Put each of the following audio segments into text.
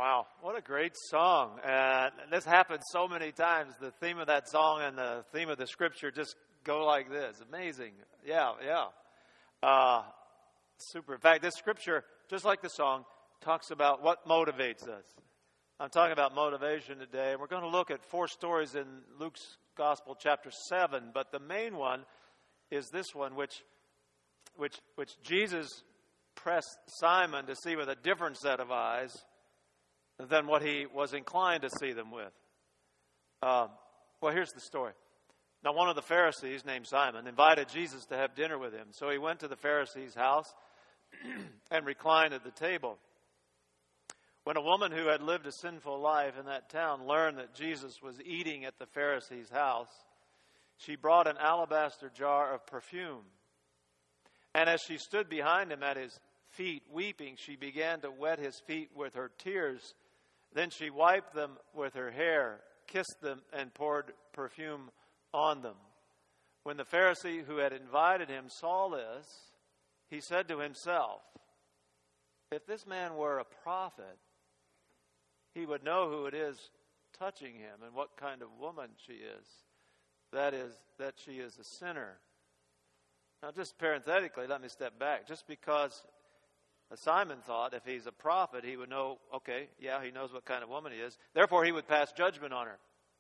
Wow, what a great song. This happens so many times. The theme of that song and the theme of the scripture just go like this. Amazing. Yeah. Super. In fact, this scripture, just like the song, talks about what motivates us. I'm talking about motivation today, and we're going to look at 4 stories in Luke's Gospel, chapter 7. But the main one is this one, which Jesus pressed Simon to see with a different set of eyes than what he was inclined to see them with. Well, here's the story. Now, one of the Pharisees, named Simon, invited Jesus to have dinner with him. So he went to the Pharisee's house and reclined at the table. When a woman who had lived a sinful life in that town learned that Jesus was eating at the Pharisee's house, she brought an alabaster jar of perfume. And as she stood behind him at his feet, weeping, she began to wet his feet with her tears. Then she wiped them with her hair, kissed them, and poured perfume on them. When the Pharisee who had invited him saw this, he said to himself, "If this man were a prophet, he would know who it is touching him and what kind of woman she is. That is, that she is a sinner." Now, just parenthetically, let me step back. Just because Simon thought if he's a prophet, he would know, okay, yeah, he knows what kind of woman he is. Therefore, he would pass judgment on her.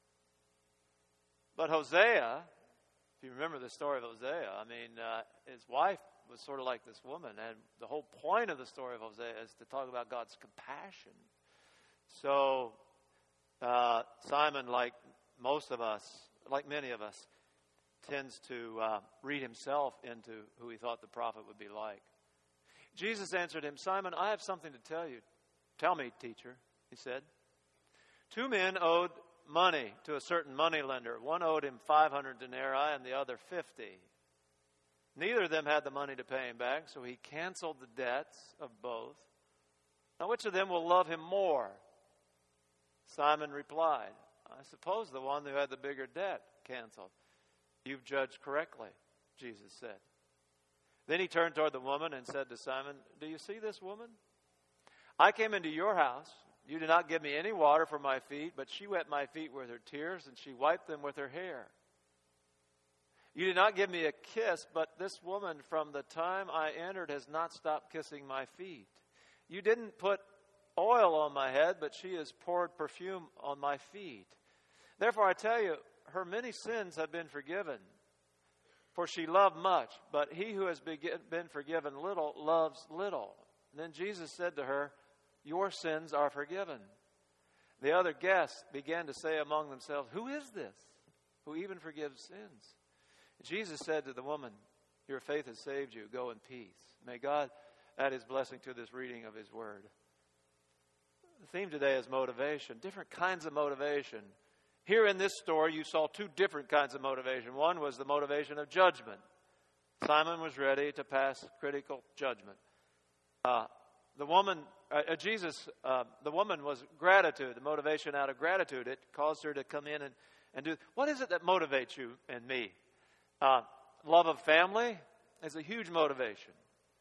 But Hosea, if you remember the story of Hosea, his wife was sort of like this woman. And the whole point of the story of Hosea is to talk about God's compassion. So Simon, like most of us, like many of us, tends to read himself into who he thought the prophet would be like. Jesus answered him, "Simon, I have something to tell you." "Tell me, teacher," he said. 2 men owed money to a certain moneylender. One owed him 500 denarii and the other 50. Neither of them had the money to pay him back, so he canceled the debts of both. "Now, which of them will love him more?" Simon replied, "I suppose the one who had the bigger debt canceled." "You've judged correctly," Jesus said. Then he turned toward the woman and said to Simon, "Do you see this woman? I came into your house. You did not give me any water for my feet, but she wet my feet with her tears, and she wiped them with her hair. You did not give me a kiss, but this woman from the time I entered has not stopped kissing my feet. You didn't put oil on my head, but she has poured perfume on my feet. Therefore I tell you, her many sins have been forgiven, for she loved much, but he who has been forgiven little loves little." And then Jesus said to her, "Your sins are forgiven." The other guests began to say among themselves, "Who is this who even forgives sins?" Jesus said to the woman, "Your faith has saved you. Go in peace." May God add his blessing to this reading of his word. The theme today is motivation, different kinds of motivation. Here in this story, you saw 2 different kinds of motivation. One was the motivation of judgment. Simon was ready to pass critical judgment. The woman was gratitude, the motivation out of gratitude. It caused her to come in and do. What is it that motivates you and me? Love of family is a huge motivation.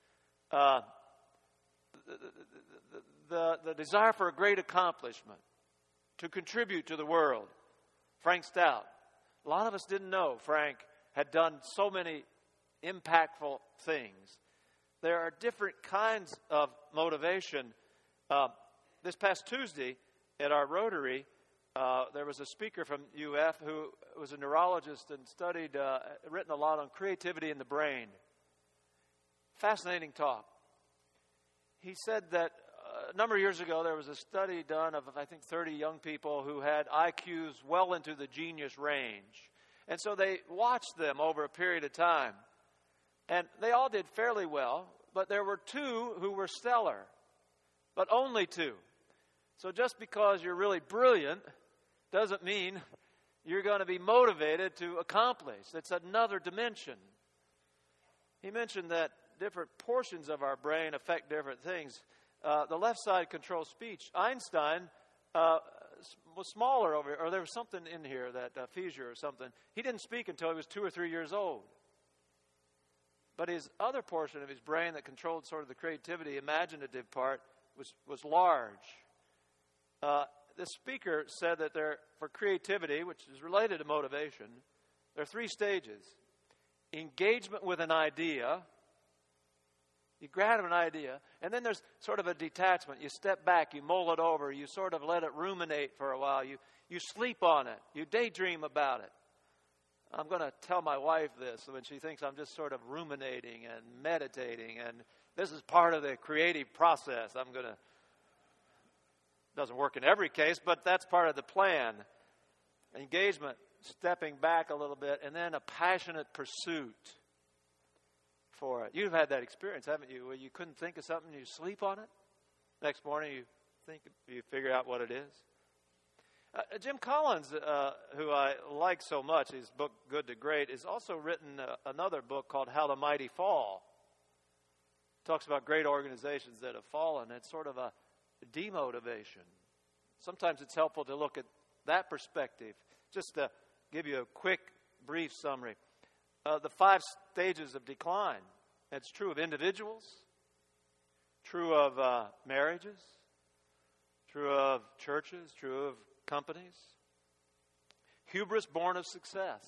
The desire for a great accomplishment, to contribute to the world. Frank Stout. A lot of us didn't know Frank had done so many impactful things. There are different kinds of motivation. This past Tuesday at our Rotary, there was a speaker from UF who was a neurologist and studied, written a lot on creativity in the brain. Fascinating talk. He said that a number of years ago, there was a study done of, I think, 30 young people who had IQs well into the genius range. And so they watched them over a period of time. And they all did fairly well, but there were 2 who were stellar, but only 2. So just because you're really brilliant doesn't mean you're going to be motivated to accomplish. It's another dimension. He mentioned that different portions of our brain affect different things. The left side controls speech. Einstein was smaller over here, or there was something in here, that aphasia or something. He didn't speak until he was 2 or 3 years old. But his other portion of his brain that controlled sort of the creativity, imaginative part, was large. The speaker said that for creativity, which is related to motivation, there are 3 stages. Engagement with an idea. You grab an idea, and then there's sort of a detachment. You step back, you mull it over, you sort of let it ruminate for a while. You sleep on it. You daydream about it. I'm going to tell my wife this when she thinks I'm just sort of ruminating and meditating, and this is part of the creative process. Doesn't work in every case, but that's part of the plan. Engagement, stepping back a little bit, and then a passionate pursuit for it. You've had that experience, haven't you, where you couldn't think of something, you sleep on it. Next morning you figure out what it is. Jim Collins, who I like so much, his book Good to Great, has also written another book called How the Mighty Fall. It talks about great organizations that have fallen. It's sort of a demotivation. Sometimes it's helpful to look at that perspective. Just to give you a quick, brief summary. The 5 stages of decline. It's true of individuals, true of marriages, true of churches, true of companies. Hubris born of success,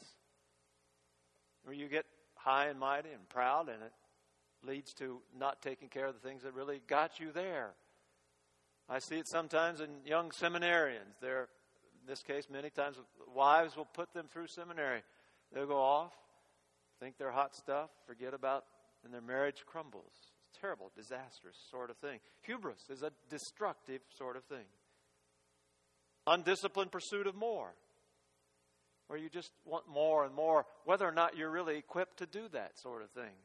where you get high and mighty and proud, and it leads to not taking care of the things that really got you there. I see it sometimes in young seminarians. In this case, many times wives will put them through seminary. They'll go off, think they're hot stuff, forget about, and their marriage crumbles. It's terrible, disastrous sort of thing. Hubris is a destructive sort of thing. Undisciplined pursuit of more, where you just want more and more, whether or not you're really equipped to do that sort of thing.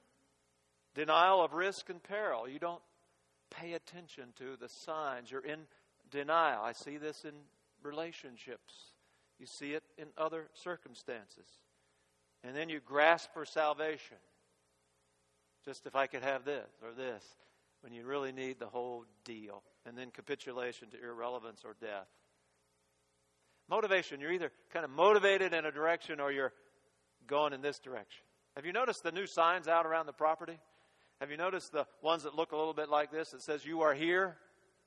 Denial of risk and peril. You don't pay attention to the signs. You're in denial. I see this in relationships. You see it in other circumstances. And then you grasp for salvation. Just if I could have this or this, when you really need the whole deal. And then capitulation to irrelevance or death. Motivation, you're either kind of motivated in a direction or you're going in this direction. Have you noticed the new signs out around the property? Have you noticed the ones that look a little bit like this that says, "You are here"?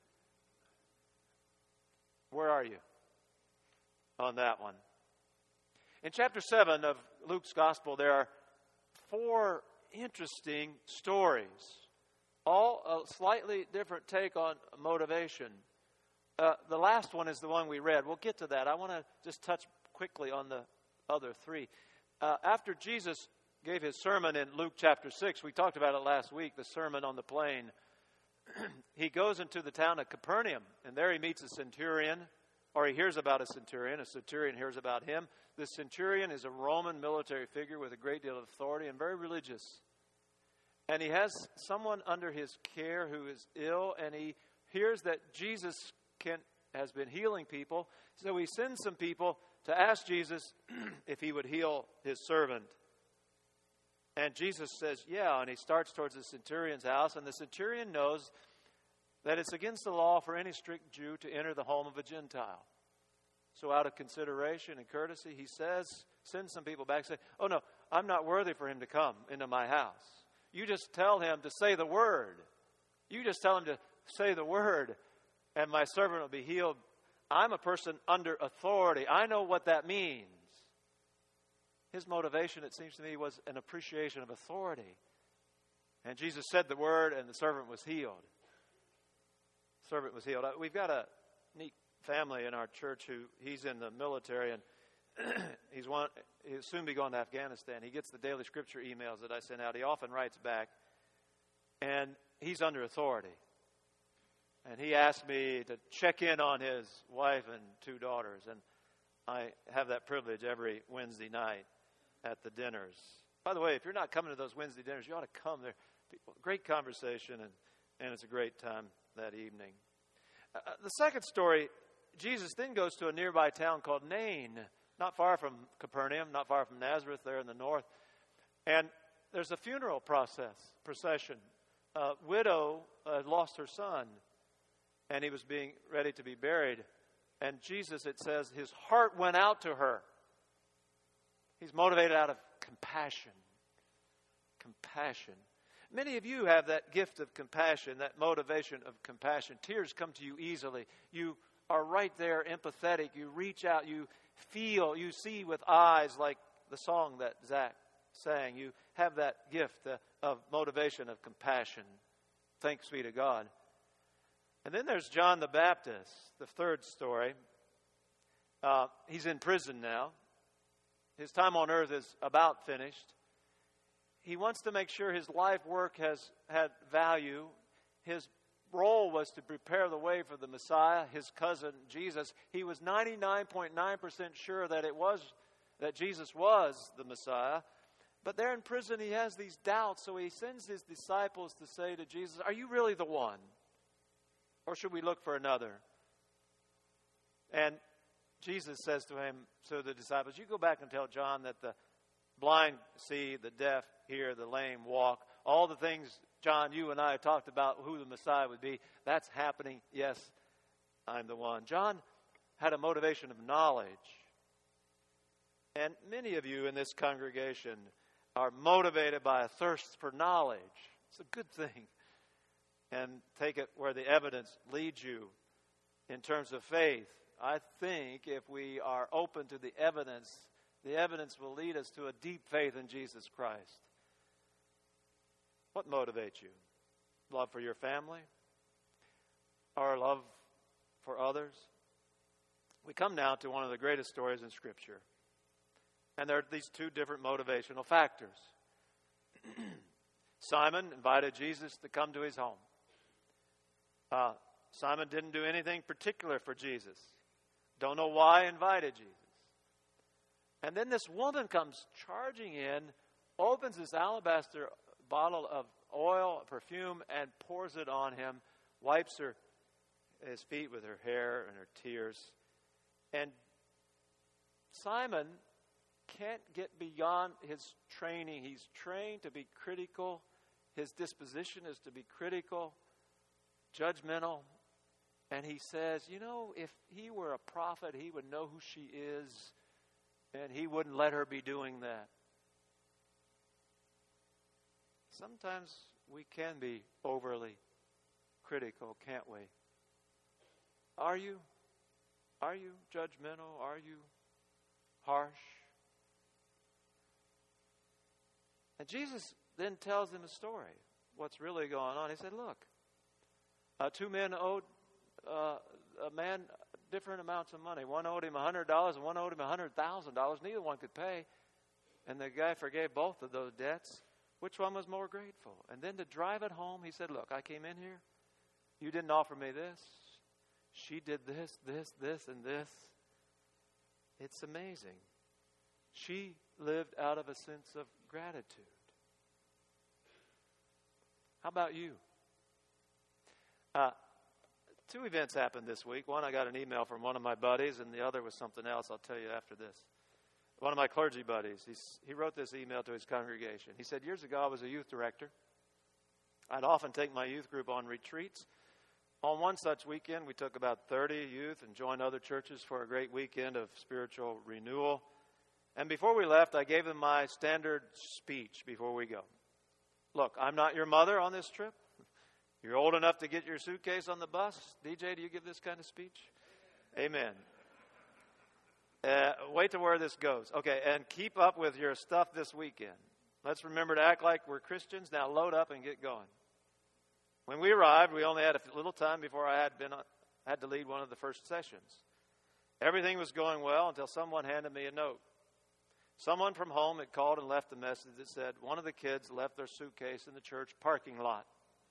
Where are you on that one? In chapter 7 of Luke's Gospel, there are 4 interesting stories, all a slightly different take on motivation. The last one is the one we read. We'll get to that. I want to just touch quickly on the other 3. After Jesus gave his sermon in Luke chapter 6, we talked about it last week, the Sermon on the Plain. He goes into the town of Capernaum, and there he meets a centurion, or he hears about a centurion hears about him. The centurion is a Roman military figure with a great deal of authority and very religious. And he has someone under his care who is ill, and he hears that Jesus has been healing people. So he sends some people to ask Jesus if he would heal his servant. And Jesus says, yeah, and he starts towards the centurion's house, and the centurion knows that it's against the law for any strict Jew to enter the home of a Gentile. So out of consideration and courtesy, he sends some people back, say, "Oh no, I'm not worthy for him to come into my house. You just tell him to say the word. You just tell him to say the word, and my servant will be healed. I'm a person under authority. I know what that means." His motivation, it seems to me, was an appreciation of authority. And Jesus said the word, and the servant was healed. We've got a neat family in our church he's in the military, and he'll soon be going to Afghanistan. He gets the daily scripture emails that I send out. He often writes back, and he's under authority. And he asked me to check in on his wife and 2 daughters, and I have that privilege every Wednesday night at the dinners. By the way, if you're not coming to those Wednesday dinners, you ought to come there. Great conversation, and it's a great time that evening. The second story, Jesus then goes to a nearby town called Nain, not far from Capernaum, not far from Nazareth, there in the north. And there's a funeral procession. A widow had lost her son, and he was being ready to be buried. And Jesus, it says, his heart went out to her. He's motivated out of compassion. Compassion. Many of you have that gift of compassion, that motivation of compassion. Tears come to you easily. You are right there, empathetic. You reach out, you feel, you see with eyes like the song that Zach sang. You have that gift of motivation, of compassion. Thanks be to God. And then there's John the Baptist, the third story. He's in prison now. His time on earth is about finished. He wants to make sure his life work has had value. His role was to prepare the way for the Messiah, his cousin Jesus. He was 99.9% sure that Jesus was the Messiah. But there in prison he has these doubts, so he sends his disciples to say to Jesus, "Are you really the one? Or should we look for another?" And Jesus says to the disciples, "You go back and tell John that the blind see, the deaf hear, the lame walk. All the things, John, you and I have talked about who the Messiah would be. That's happening. Yes, I'm the one." John had a motivation of knowledge. And many of you in this congregation are motivated by a thirst for knowledge. It's a good thing. And take it where the evidence leads you in terms of faith. I think if we are open to the evidence will lead us to a deep faith in Jesus Christ. What motivates you? Love for your family? Or love for others? We come now to one of the greatest stories in Scripture. And there are these two different motivational factors. Simon invited Jesus to come to his home. Simon didn't do anything particular for Jesus. Don't know why he invited Jesus. And then this woman comes charging in, opens this alabaster bottle of oil, perfume, and pours it on him, wipes his feet with her hair and her tears. And Simon can't get beyond his training. He's trained to be critical. His disposition is to be critical, judgmental. And he says, if he were a prophet, he would know who she is, and he wouldn't let her be doing that. Sometimes we can be overly critical, can't we? Are you? Are you judgmental? Are you harsh? And Jesus then tells him a story. What's really going on? He said, look, two men owed a man different amounts of money. One owed him $100 and one owed him $100,000. Neither one could pay. And the guy forgave both of those debts. Which one was more grateful? And then to drive it home, he said, look, I came in here. You didn't offer me this. She did this, and this. It's amazing. She lived out of a sense of gratitude. How about you? Two events happened this week. One, I got an email from one of my buddies, and the other was something else. I'll tell you after this. One of my clergy buddies, he wrote this email to his congregation. He said, years ago, I was a youth director. I'd often take my youth group on retreats. On one such weekend, we took about 30 youth and joined other churches for a great weekend of spiritual renewal. And before we left, I gave them my standard speech before we go. Look, I'm not your mother on this trip. You're old enough to get your suitcase on the bus. DJ, do you give this kind of speech? Amen. Wait to where this goes. Okay, and keep up with your stuff this weekend. Let's remember to act like we're Christians. Now load up and get going. When we arrived, we only had a little time before I had to lead one of the first sessions. Everything was going well until someone handed me a note. Someone from home had called and left a message that said one of the kids left their suitcase in the church parking lot.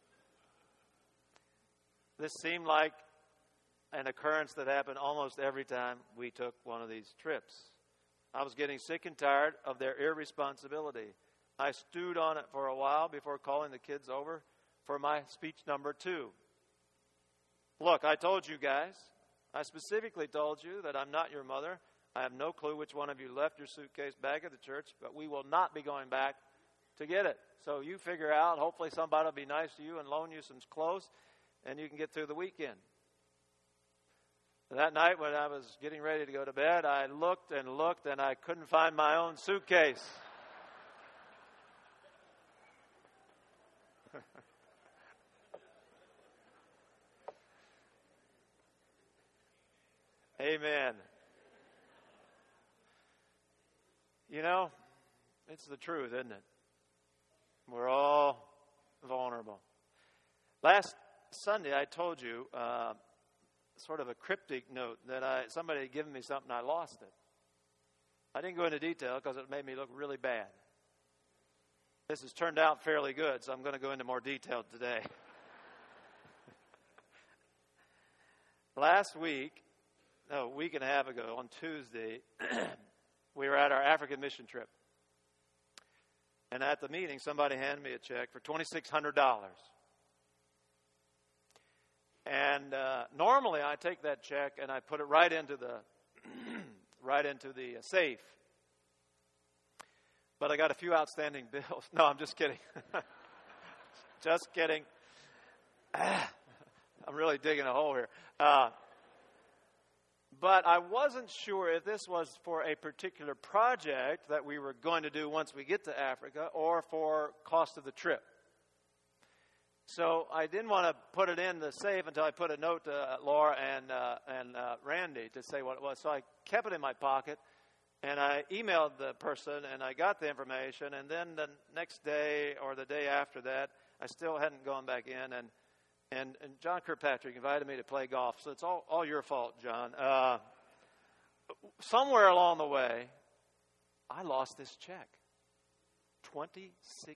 This seemed like an occurrence that happened almost every time we took one of these trips. I was getting sick and tired of their irresponsibility. I stewed on it for a while before calling the kids over for my speech number 2. Look, I told you guys, I specifically told you that I'm not your mother. I have no clue which one of you left your suitcase back at the church, but we will not be going back to get it. So you figure out, hopefully somebody will be nice to you and loan you some clothes, and you can get through the weekend. That night when I was getting ready to go to bed, I looked, and I couldn't find my own suitcase. Amen. You know, it's the truth, isn't it? We're all vulnerable. Last Sunday, I told you sort of a cryptic note that somebody had given me something, I lost it. I didn't go into detail because it made me look really bad. This has turned out fairly good, so I'm going to go into more detail today. Last week, a week and a half ago, on Tuesday, we were at our African mission trip. And at the meeting, somebody handed me a check for $2,600. And normally I take that check and I put it right into the safe. But I got a few outstanding bills. No, I'm just kidding. Just kidding. I'm really digging a hole here. But I wasn't sure if this was for a particular project that we were going to do once we get to Africa or for cost of the trip. So I didn't want to put it in the safe until I put a note to Laura and Randy to say what it was. So I kept it in my pocket, and I emailed the person, and I got the information. And then the next day or the day after that, I still hadn't gone back in, and John Kirkpatrick invited me to play golf. So it's all your fault, John. Somewhere along the way, I lost this check. $2,600.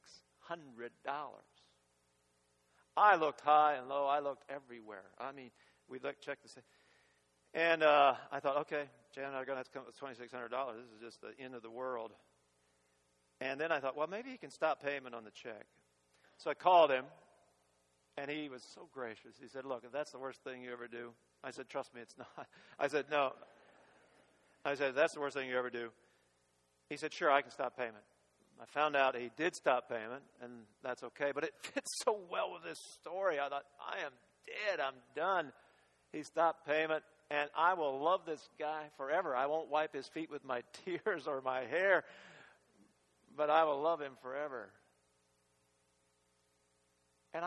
I looked high and low. I looked everywhere. I mean, we checked the safe. And I thought, okay, Jan and I are going to have to come up with $2,600. This is just the end of the world. And then I thought, well, maybe he can stop payment on the check. So I called him. And he was so gracious. He said, look, if that's the worst thing you ever do. I said, trust me, it's not. I said, no. I said, if that's the worst thing you ever do. He said, sure, I can stop payment. I found out he did stop payment, and that's okay. But it fits so well with this story. I thought, I am dead. I'm done. He stopped payment, and I will love this guy forever. I won't wipe his feet with my tears or my hair, but I will love him forever. And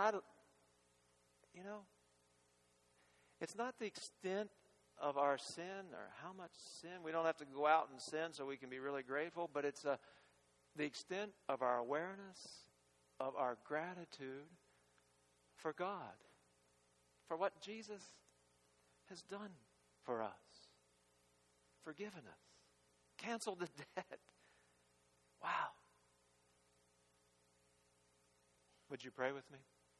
it's not the extent of our sin or how much sin. We don't have to go out and sin so we can be really grateful, but it's the extent of our awareness, of our gratitude for God, for what Jesus has done for us, forgiven us, canceled the debt. Wow. Would you pray with me?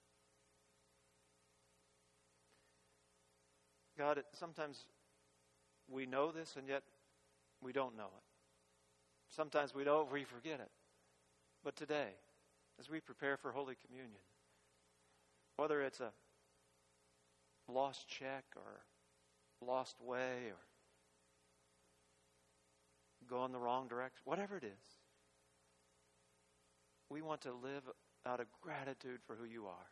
God, sometimes we know this and yet we don't know it. Sometimes we know it, we forget it. But today, as we prepare for Holy Communion, whether it's a lost check or lost way or going the wrong direction, whatever it is, we want to live out of gratitude for who you are.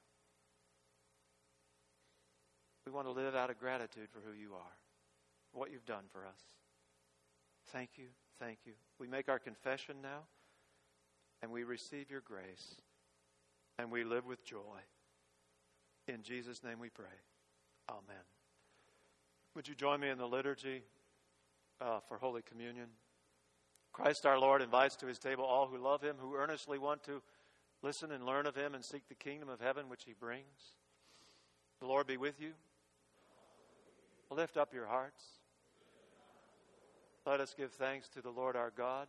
We want to live out of gratitude for who you are, what you've done for us. Thank you, thank you. We make our confession now, and we receive your grace, and we live with joy. In Jesus' name we pray. Amen. Would you join me in the liturgy for Holy Communion? Christ our Lord invites to his table all who love him, who earnestly want to listen and learn of him and seek the kingdom of heaven which he brings. The Lord be with you. Lift up your hearts. Let us give thanks to the Lord our God.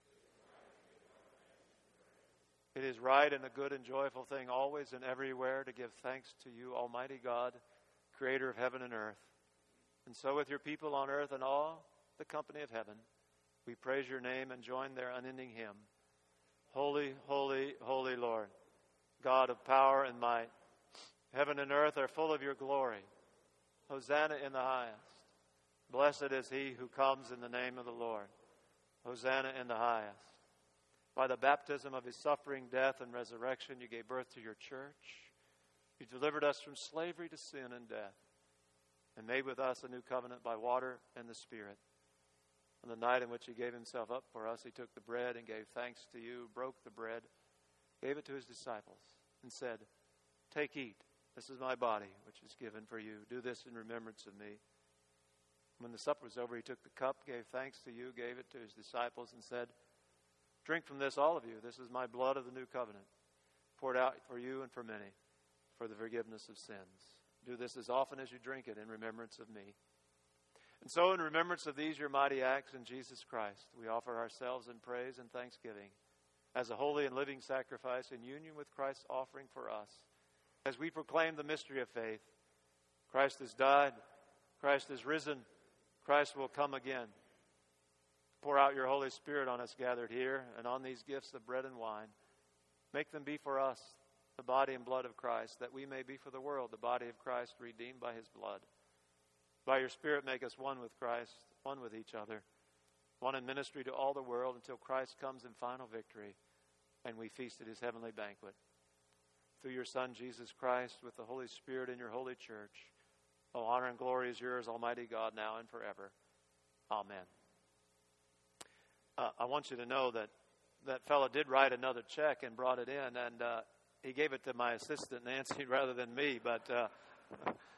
It is right and a good and joyful thing always and everywhere to give thanks to you, Almighty God, creator of heaven and earth. And so with your people on earth and all the company of heaven, we praise your name and join their unending hymn. Holy, holy, holy Lord, God of power and might. Heaven and earth are full of your glory. Hosanna in the highest. Blessed is he who comes in the name of the Lord. Hosanna in the highest. By the baptism of his suffering, death, and resurrection, you gave birth to your church. You delivered us from slavery to sin and death, and made with us a new covenant by water and the Spirit. On the night in which he gave himself up for us, he took the bread and gave thanks to you, broke the bread, gave it to his disciples, and said, "Take, eat. This is my body, which is given for you. Do this in remembrance of me." When the supper was over, he took the cup, gave thanks to you, gave it to his disciples, and said, "Drink from this, all of you. This is my blood of the new covenant, poured out for you and for many, for the forgiveness of sins. Do this as often as you drink it in remembrance of me." And so in remembrance of these your mighty acts in Jesus Christ, we offer ourselves in praise and thanksgiving as a holy and living sacrifice in union with Christ's offering for us. As we proclaim the mystery of faith, Christ has died, Christ is risen, Christ will come again. Pour out your Holy Spirit on us gathered here and on these gifts of bread and wine. Make them be for us the body and blood of Christ, that we may be for the world the body of Christ redeemed by his blood. By your Spirit, make us one with Christ, one with each other, one in ministry to all the world until Christ comes in final victory and we feast at his heavenly banquet. Through your Son, Jesus Christ, with the Holy Spirit in your holy church, all honor and glory is yours, Almighty God, now and forever. Amen. I want you to know that that fellow did write another check and brought it in, and he gave it to my assistant, Nancy, rather than me, but